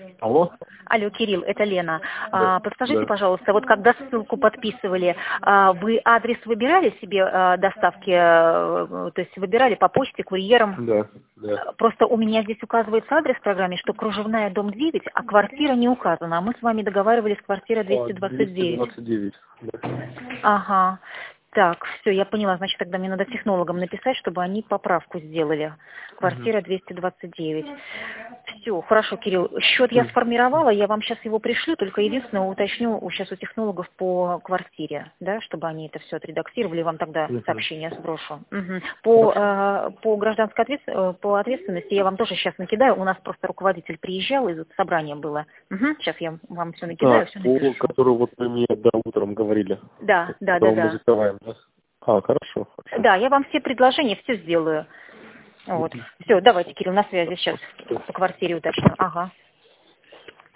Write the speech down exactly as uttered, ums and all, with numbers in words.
Алло? Алло, Кирилл, это Лена. Да. А, подскажите, Да. пожалуйста, вот когда ссылку подписывали, а, вы адрес выбирали себе а, доставки, а, то есть выбирали по почте, курьером? Да, да. Просто у меня здесь указывается адрес в программе, что Кружевная, дом девять, а квартира не указана. А мы с вами договаривались, квартира двести двадцать девять. двести двадцать девять. Да. Ага. Так, все, я поняла. Значит, тогда мне надо технологам написать, чтобы они поправку сделали. Квартира двести двадцать девять. Все, хорошо, Кирилл. Счет я сформировала, я вам сейчас его пришлю, только единственное уточню сейчас у технологов по квартире, да, чтобы они это все отредактировали, вам тогда Мгм. сообщение сброшу. Мгм. По, э, по гражданской ответ- э, по ответственности я вам тоже сейчас накидаю. У нас просто руководитель приезжал, из собрания было. Сейчас я вам все накидаю, Так, все по напишу. которую вот вы мне да, утром говорили. Да, да, да, Когда мы да. закрываем, да? А, хорошо, хорошо. Да, я вам все предложения все сделаю. Вот. Все, давайте, Кирилл, на связи сейчас по квартире уточню. Ага.